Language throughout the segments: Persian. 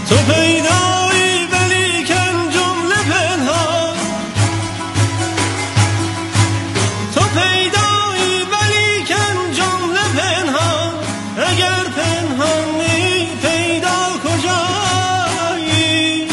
تو پیدایی ولیکن جمله پنهان، تو پیدایی ولیکن جمله پنهان، اگر پنهانی پیدا کجایی؟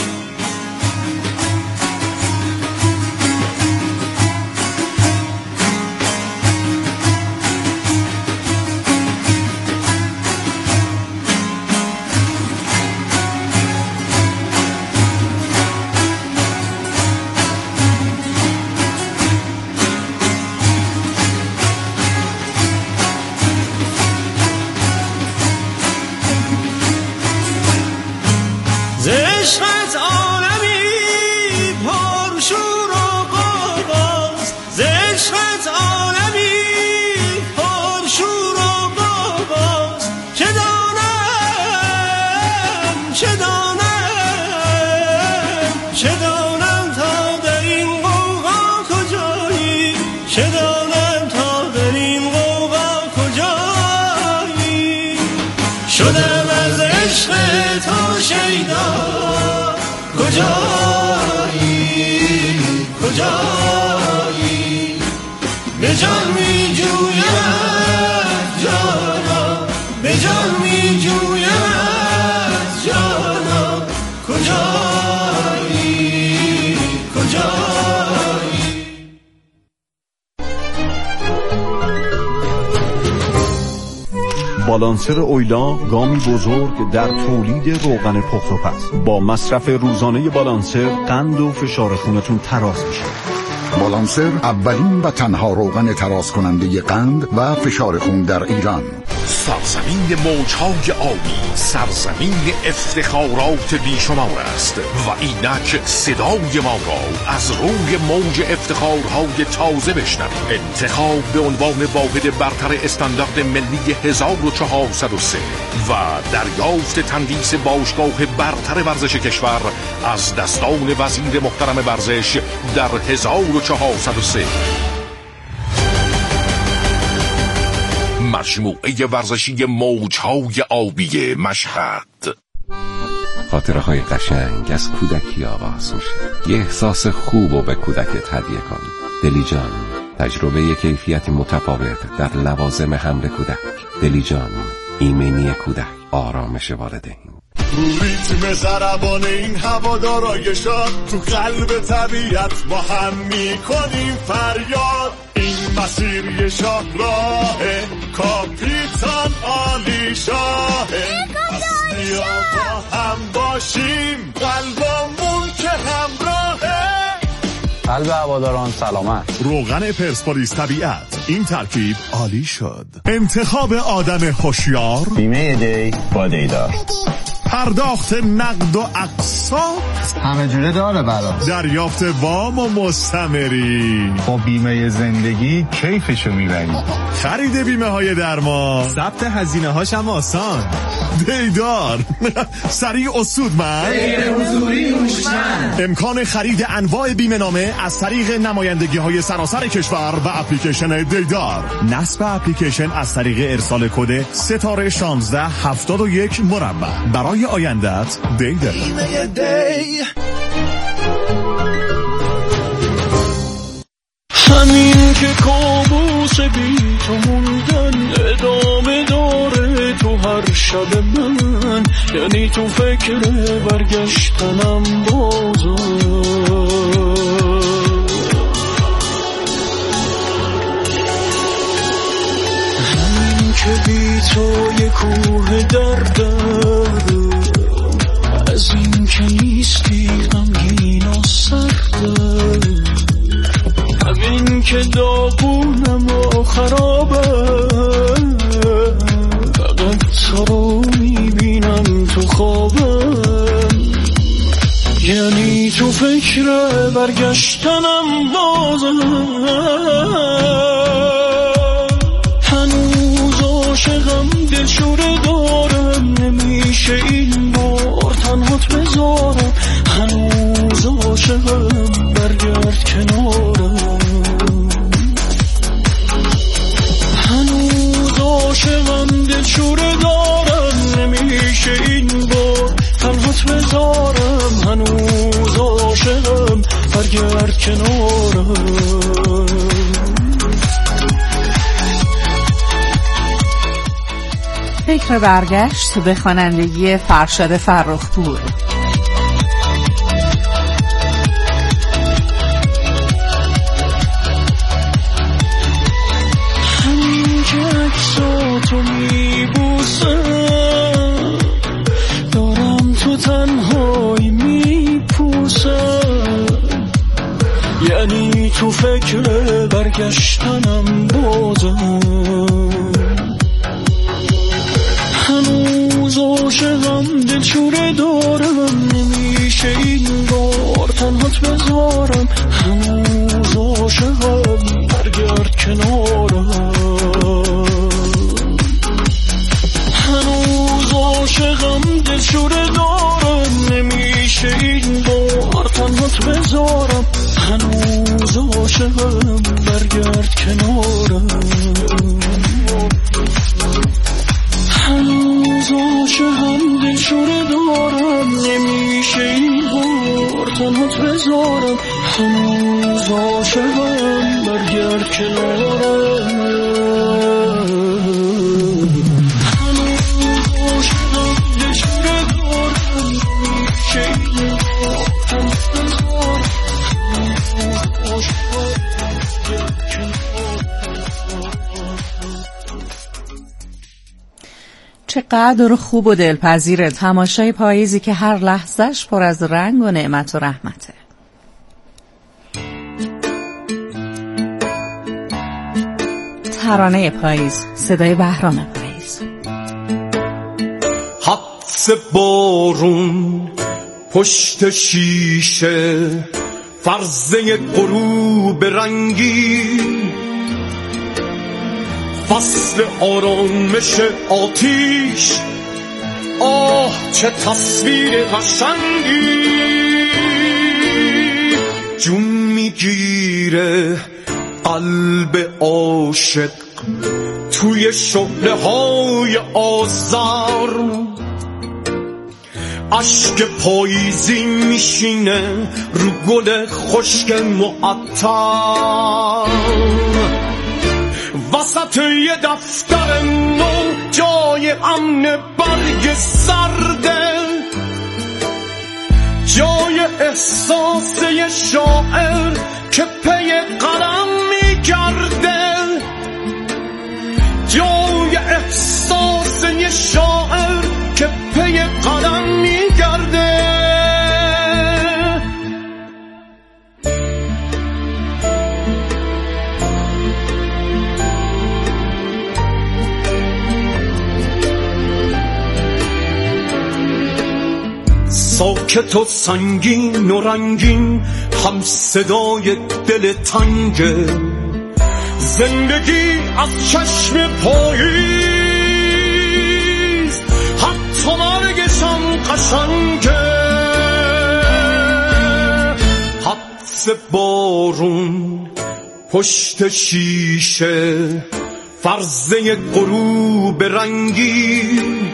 عشقت عالمی پرشور و قاقاست، عشقت عالمی پرشور و قاقاست، چه دانم چه دانم چه دانم تا در این غوغا کجایی، چه دانم تا در این غوغا کجایی؟ شدم از عشق تو شیدا، کجایی کجایی؟ به جان می جویم جانا، به جان می جویم جانا، کجایی کجایی؟ بالانسر اویلا گامی بزرگ در تولید روغن پخت و پز. با مصرف روزانه بالانسر قند و فشار خونتون تراز میشه. بالانسر اولین و تنها روغن تراز کننده قند و فشار خون در ایران. سرزمین موجهای آبی، سرزمین افتخارات بیشمار است و اینک صدای ما را از روی موج افتخارهای تازه بشنوید. انتخاب به عنوان واحد برتر استاندارد ملی 1403 و دریافت تندیس باشگاه برتر ورزش کشور از دستان وزیر محترم ورزش در 1403. مجموعه ورزشی موجهای آبی مشهد. خاطره‌های قشنگ از کودکی آغاز میشه. یه احساس خوب رو به کودکت هدیه کن. دلی جان، تجربه کیفیت متفاوت در لوازم حمل کودک. دلی جان، ایمنی کودک، آرامش والدین. رو ریتم ضربان این هوادارای شاد، تو قلب طبیعت با هم میکنیم فریاد. این مسیر یه شاهراهه، کاپیتان عالی شاهه. پس بیا با هم باشیم، قلبمون که همراهه. قلب هواداران سلامت. روغن پرسپولیس طبیعت، این ترکیب عالی شد. انتخاب آدم هوشیار، بیمه دی با دیدار. پرداخت نقد و اقساط همه جوره داره برام. دریافت وام و مستمری. با بیمه زندگی کیفشو میبری. خرید بیمه های درمان، ثبت هزینه هاش هم آسان. دیدار سریع و سودمند. غیر حضوری هوشمند. امکان خرید انواع بیمه نامه از طریق نمایندگی های سراسر کشور و اپلیکیشن دیدار. نصب اپلیکیشن از طریق ارسال کد ستاره 1671 مربع. برای آیندت دیدار. همین که کابوس بی تو موندن ادامه داره تو هر شب من، یعنی تو فکر برگشتنم بازم. همین که بی تو یه کوه دردم، از این که نیستی غمگین و سردم. همین که داغونم و خرابم، فقط تو رو میبینم تو خوابم. یعنی تو فکر برگشتنم بازم. هنوز عاشقم، دلشوره دارم، نمیشه این بار تنهات بذارم. هنوز عاشقم، برگرد کنارم. هنوز عاشقم، دلشوره دارم، نمیشه این بار تنهات بذارم. کنارم. فکر برگشت به خوانندگی فرشاد فرخپور. همین که عکساتو میبوسم دارم تو تنهایی میپوسم، یعنی تو فکر برگشتنم بازم. هنوز عاشقم دلشوره دارم، نمیشه این بار تنهات بذارم. هنوز عاشقم برگرد کنارم. هنوز عاشقم دلشوره دارم، نمیشه این بار تنهات بذارم. هنوز عاشقم برگرد کنارم. هنوز عاشقم دلشوره دارم، نمیشه این بار تنهات بذارم. هنوز عاشقم برگرد کنارم. هنوز عاشقم دلشوره دارم، نمیشه این بار تنهات بذارم. هنوز عاشقم برگرد کنارم. چقدر خوب و دلپذیر تماشای پاییزی که هر لحظهش پر از رنگ و نعمت و رحمته. ترانه پاییز، صدای بهرام پاییز. حبس بارون پشت شیشه، فرضه غروب رنگی، فصل آرامش آتیش. آه چه تصویر قشنگی، جون میگیره قلب عاشق توی شعله های آذر. اشک پاییزی میشینه رو گل خشک معطر. وسط یه دفتر نو جای امن برگ سرده، جای احساس یه شاعر که پی قلم میگرده، جای احساس یه شاعر که پی قلم میگرده. ساکت و سنگین و رنگین هم صدای دل تنگه، زندگی از چشم پاییز حتی مرگشم قشنگه. حبس بارون پشت شیشه، فرضه غروب رنگی،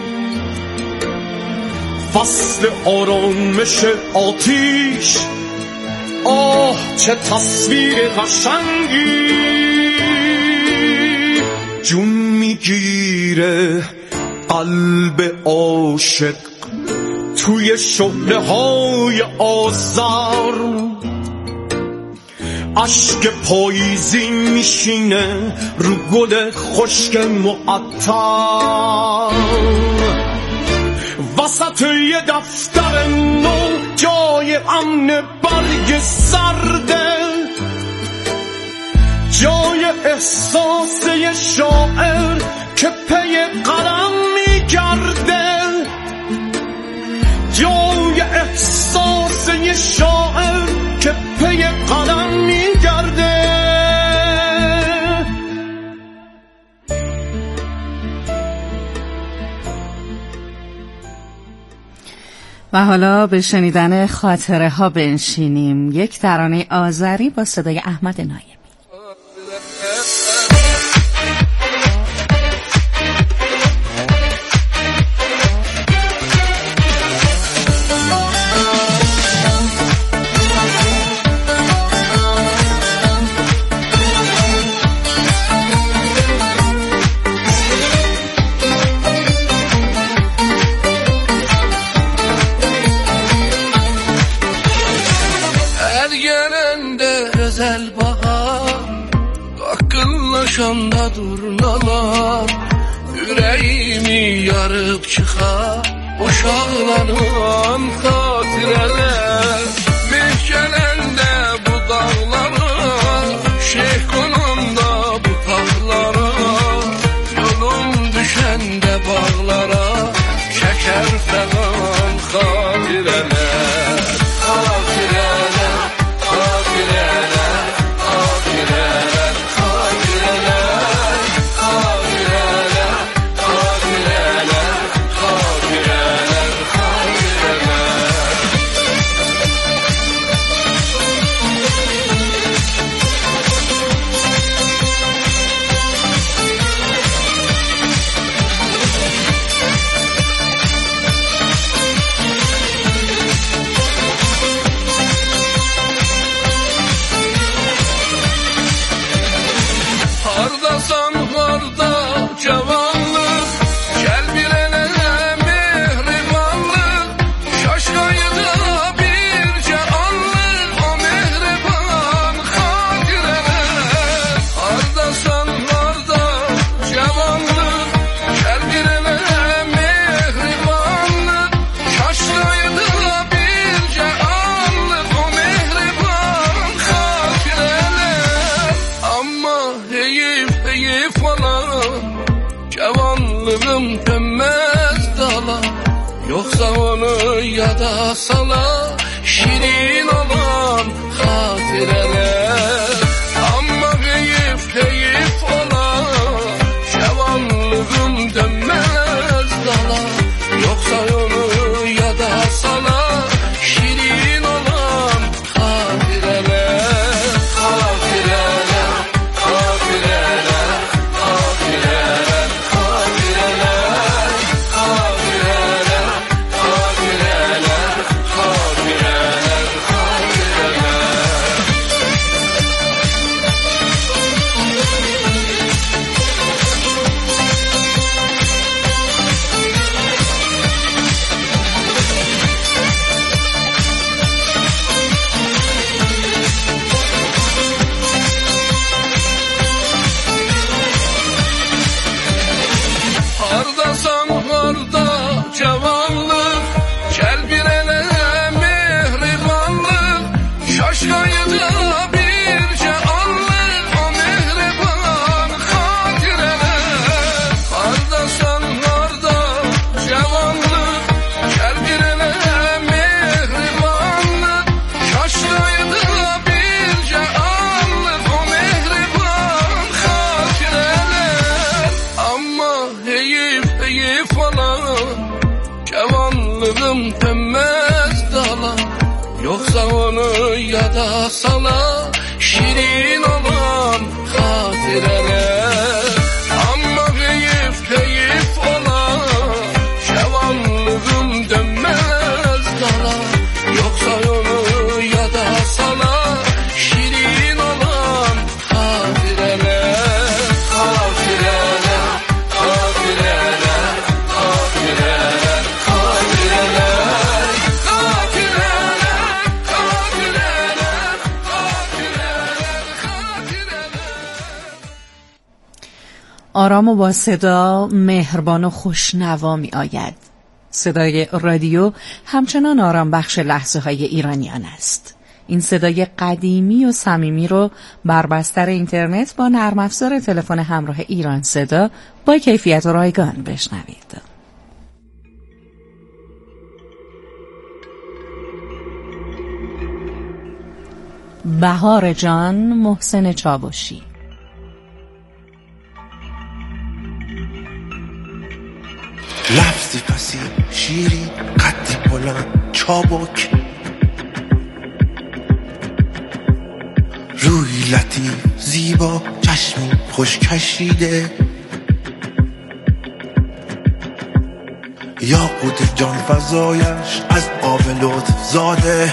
فصل آرامش آتیش. آه چه تصویر قشنگی، جون میگیره قلب عاشق توی شعله های آذر. اشک پاییزی میشینه رو گل خشک معطر. وسط یه دفتر نو جای امن برگ سرده، جای احساس یه شاعر که پی قلم میگرده، جای احساس یه شاعر که پی قلم میگرده. و حالا به شنیدن خاطره ها بنشینیم. یک ترانه آذری با صدای احمد نایمی. Qarıb çıxar uşaqların xatirələr Mehkələndə bu dağlara Şeyh qonanda bu tağlara Yolum düşəndə bağlara Çəkər fəqan xatirələr Xatirələr, xatirələr, xatirələr, xatirələr, xatirələr, xatirələr, xatirələr, Hardasan harda cavanlıq Gəl bir elə mehribanlıq Şaşqayıda bircə anlıq O mehriban xatirələr Hardasan harda cavanlıq Gəl bir elə mehribanlıq Şaşqayıda bircə anlıq O mehriban xatirələr Amma heyif olan Cavanlığım dönmez dala Yoksa onu yada sala Şirin olan hatireler Amma heyif olan Cavanlığım dönmez dala Yoksa onu yada sala Şirin olan hatireler Hatireler Hatireler, hatireler, hatireler, hatireler, hatireler, hatireler, Hardasan harda cavanlıq Gəl bir elə mehribanlıq Şaşqayıda bircə anlıq O mehriban xatirələr Hardasan harda cavanlıq Gəl bir elə mehribanlıq Şaşqayıda bircə anlıq O mehriban xatirələr Amma heyif olan Cavanlığım dönmez dala Yoksa onu yada sala Şirin olan hatireler Amma heyif olan Cavanlığım dönmez dala Yoksa onu yada sala Şirin olan hatireler Hatireler Hatireler, hatireler, hatireler, آرام و با صدا مهربان و خوشنوا می آید. صدای رادیو همچنان آرام بخش لحظه های ایرانیان است. این صدای قدیمی و صمیمی رو بر بستر اینترنت با نرم افزار تلفن همراه ایران صدا با کیفیت و رایگان بشنوید. بهار جان، محسن چاوشی. لفظی پسی شیری قد بلند چابک روی لطیف زیبا چشمی خوش کشیده یاقوت جان فزایش از آب لطف زاده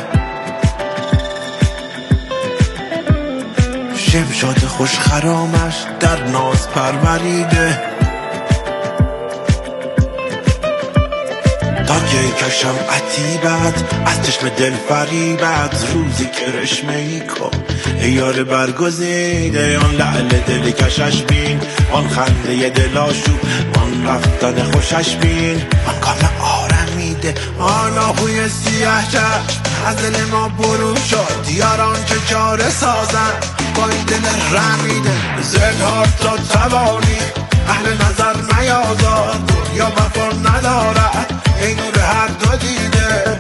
شمشاد خوش خرامش در ناز پروریده تا که کشم عتیبت از چشم دل فریبت روزی کرشمه ای کن ای یار برگزیده آن لعل دل کشش بین آن خنده دل آشوب آن رفتن خوشش بین آن کام آرمیده آن آهوی سیاه چشم از دل ما برون شد یاران که چاره سازن با این دل رمیده زنهار تا توانی اهل نظر نیازار یا وفا ندارد ای نور هر دو دیده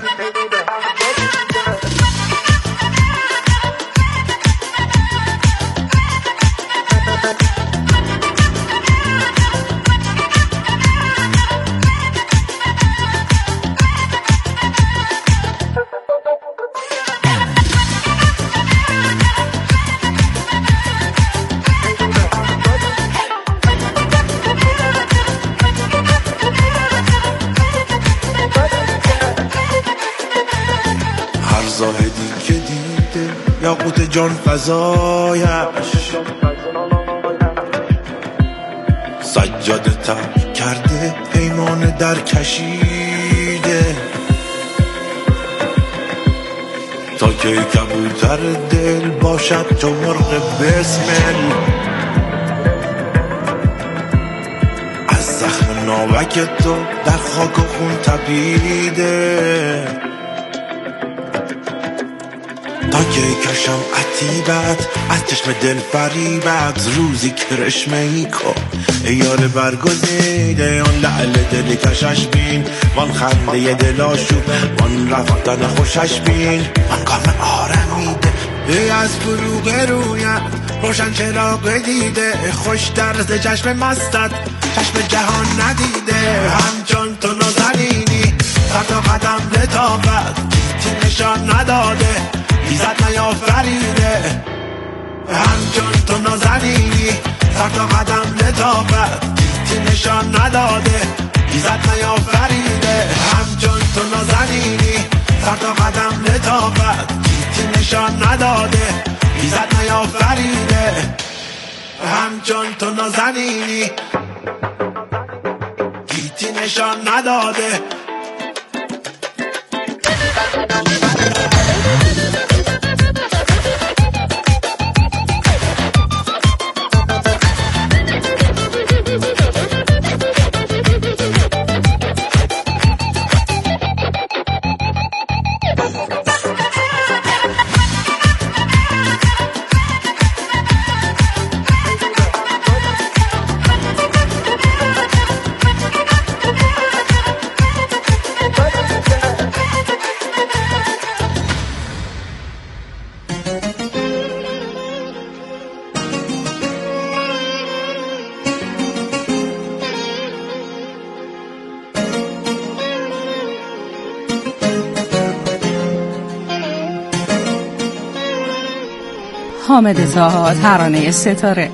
زاهدی که دیده یاقوت جان فزایش سجاده تر کرده پیمان در کشیده تا که کبوتر دل باشد تو مرغ بسمل از زخم ناوک تو در خاک و خون تپیده تا که کشم عتیبت از چشم دل فریبت روزی کرشمه ای کن ای یار برگزیده آن لعل دل کشش بین وان خنده دل آشوب وان رفتن خوشش بین وان کام آرمیده ای از فروغ رویم روشن چراغ دیده خوش درز چشم مستت چشم جهان ندیده همچون تو نازنینی سر تا قدم لطافت چی نشان نداده ایزد نیافریده همچون تو نازنینی سر تا قدم لطافت چی نشان نداده ایزد نیافریده همچون تو نازنینی سر تا قدم لطافت چی نشان نداده ایزد نیافریده همچون تو نازنینی گیتی نشان نداده حامد طاها، ترانه ستاره.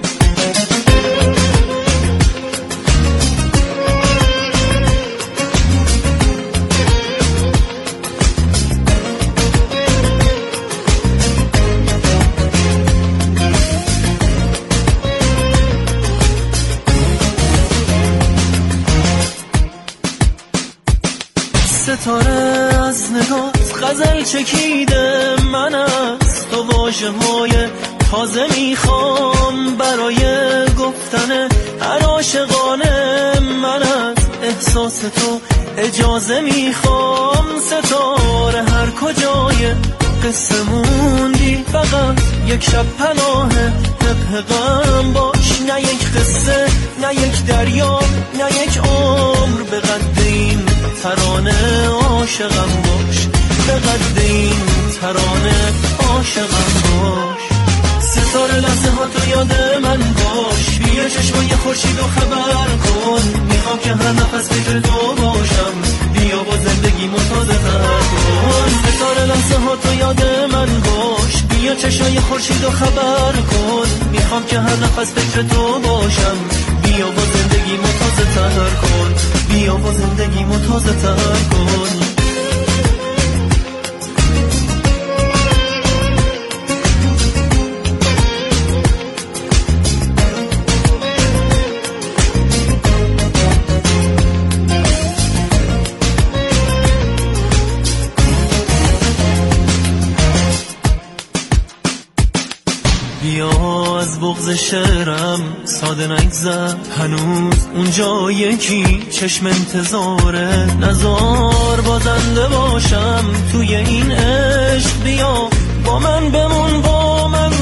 ستاره از نگات غزل چکیده من از تو واژه های تازه میخوام برای گفتن هر عاشقانه من از احساس تو اجازه میخوام ستاره هر کجای قصه موندی فقط یک شب پناه حق غم باش نه یک قصه نه یک دریا نه یک عمر به قد این ترانه عاشقم باش به قد این ترانه عاشقم باش ستاره لحظه ها تو یاد من باش بیا چشمای خورشید و خبر کن میخوام که هر نفس فکر تو باشم بیا با زندگی تازه تر کن ستاره لحظه ها تو یاد من باش بیا چشمای خورشید و خبر کن میخوام که هر نفس فکر تو باشم بیا با زندگی تازه تر کن بیا با زندگی تازه تر کن بیا از بغض شعرم ساده نگذر، هنوز اونجا یکی چشم انتظاره، نزار بازنده باشم توی این عشق، بیا با من بمون با من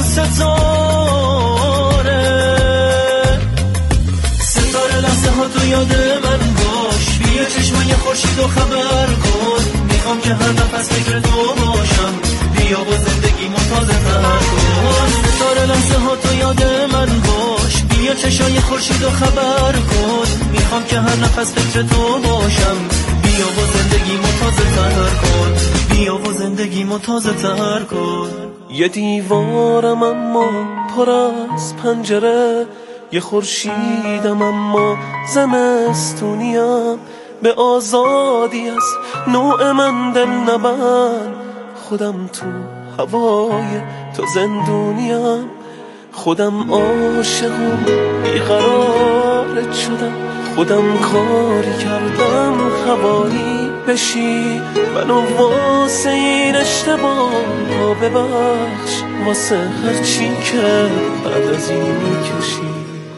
ستاره لحظه ها تو یاد من باش، بیا چشمای خورشیدو خبر کن، میخوام که هر نفس فکر تو باشم، بیا با زندگیمو تازه تر کن. ستاره لحظه ها تو یاد من باش، بیا چشمای خورشیدو خبر کن، میخوام که هر نفس فکر تو باشم، بیا با زندگیمو تازه تر کن، بیا با زندگیمو تازه تر کن. یه دیوارم اما پر از پنجره، یه خورشیدم اما زمستونیم، به آزادی از نوع من دل نبند، خودم تو هوای تو زندونیم، خودم عاشق و بیقرارت شدم، خودم کاری کردم هوایی بشی، منو واسه این اشتباه ببخش، واسه هرچی که بعد از این میکشی.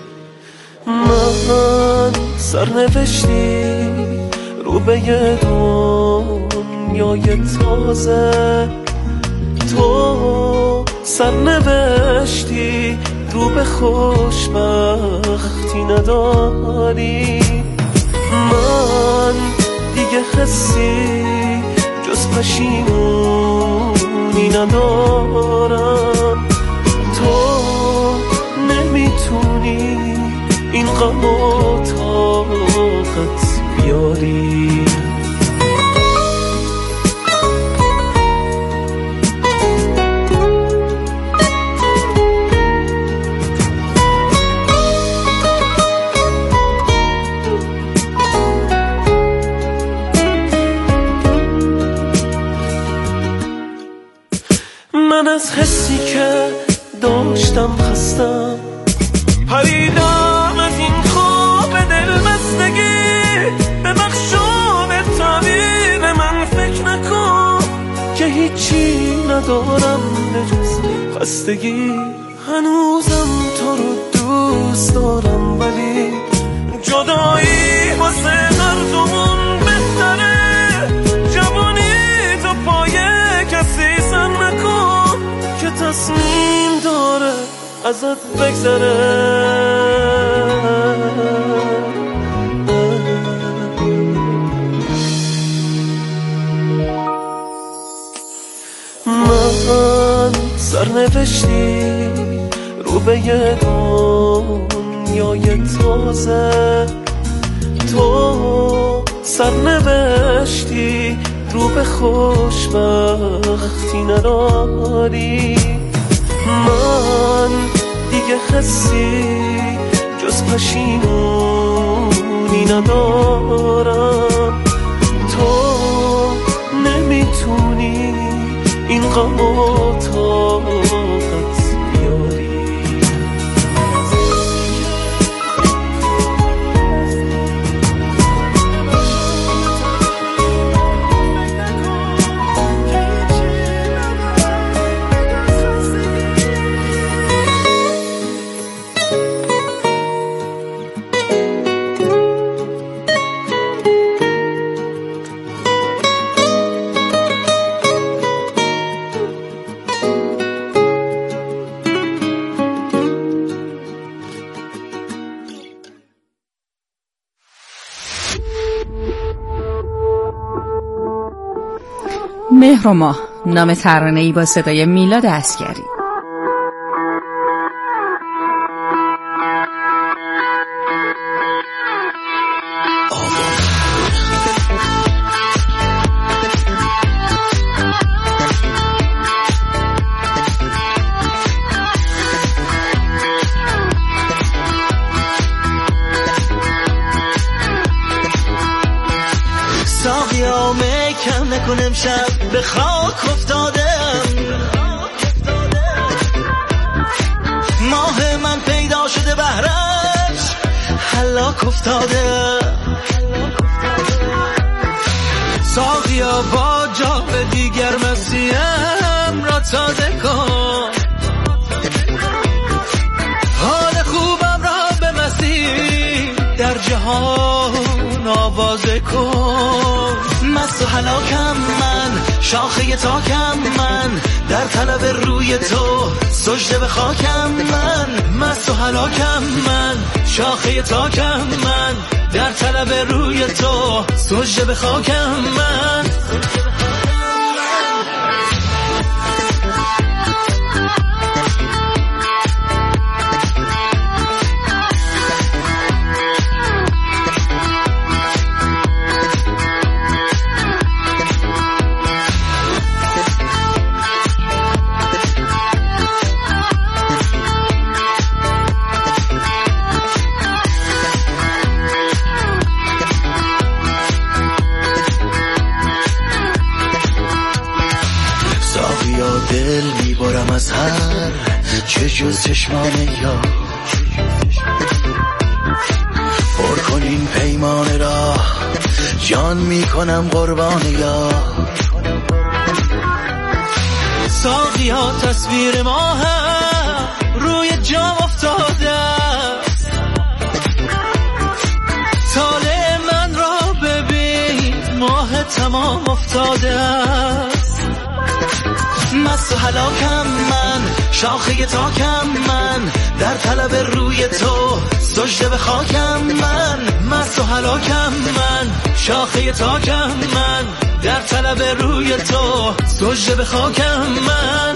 من سرنوشتی رو به یه دنیای تازه، تو سرنوشتی رو به خوشبختی نداری، من دیگه حسی جز پشیمونی ندارم، تو نمیتونی این غم و طاقت بیاری. من از حسی که داشتم خستم، پریدم از این خواب دلبستگی، به مخشوب تعبیر من فکر نکن که هیچی ندارم بجز خستگی، هنوزم تو رو دوست دارم ولی جدایی واسه هر دومون بهتره، جوانی تو پای کسی سن نکن که تصمیم داره ازت بگذره. من سرنوشتی رو به یه دنیای تازه، تو سرنوشتی رو به خوشبختی نداری، من دیگه حسی جز پشیمونی ندارم، تو نمیتونی این غم و طاقت بیاری. مهر و ماه، نام ترانه‌ای با صدای میلاد عسگری. ساقیا میکن نکنم شب به خاک افتادم، ماه من پیدا شده بهرش هلاک افتاده، ساقیا با جام دیگر مسیم را تازه کن، تازه کن. مست و هلاکم من، شاخه تاکم من، در طلب روی تو سجده به خاکم من. مست و هلاکم من، شاخه تاکم من، در طلب روی تو سجده به خاکم من. دل میبارم از هر چه جز چشمان یا پر کن این پیمان را جان میکنم قربان یا. ساقی ها تصویر ما هم روی جام افتاده است، طالع من را ببین ماه تمام افتاده است. مست و هلاکم من، شاخه تاکم من، در طلب روی تو سجده به خاکم من. مست و هلاکم من، شاخه تاکم من، در طلب روی تو سجده به خاکم من.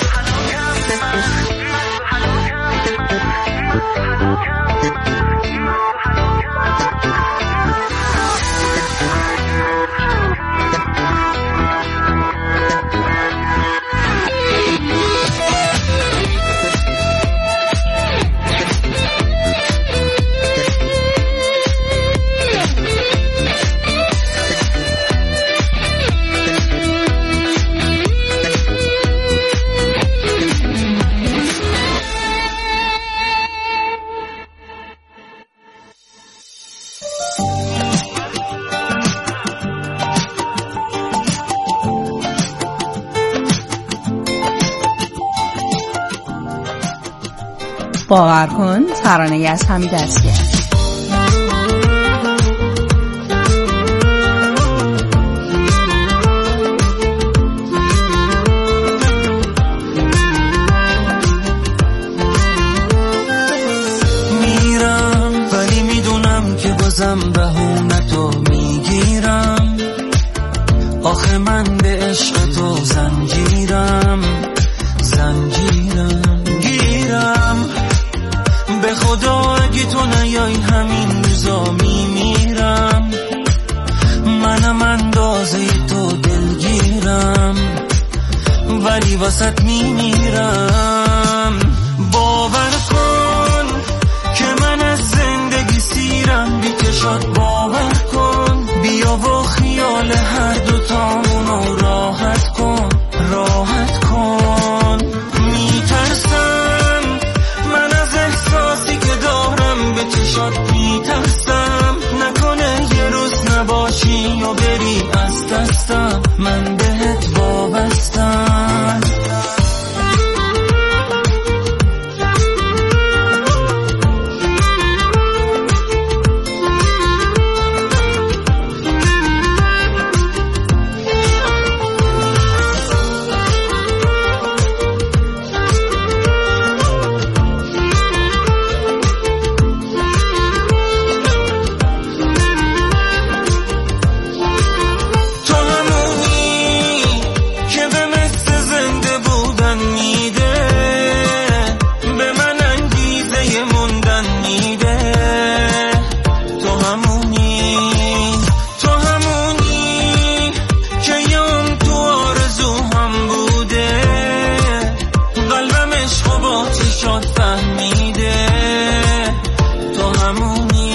باور کن ترانه‌ای از حمید اصغر. میرم ولی میدونم که بازم بهونتو میگیرم، آخه من به عشق تو زنجیرم گیرم. به خدا اگه تو نیای همین روزا میمیرم، منم اندازه تو دلگیرم ولی واسط میمیرم. باور کن که من از زندگی سیرم، بی چشات باور کن، بیا و خیال هر دوتامونو راحت کن. میترسم من از احساسی که دارم، به چشات میترسم نکنه یه روز نباشی یا بری از دستم. من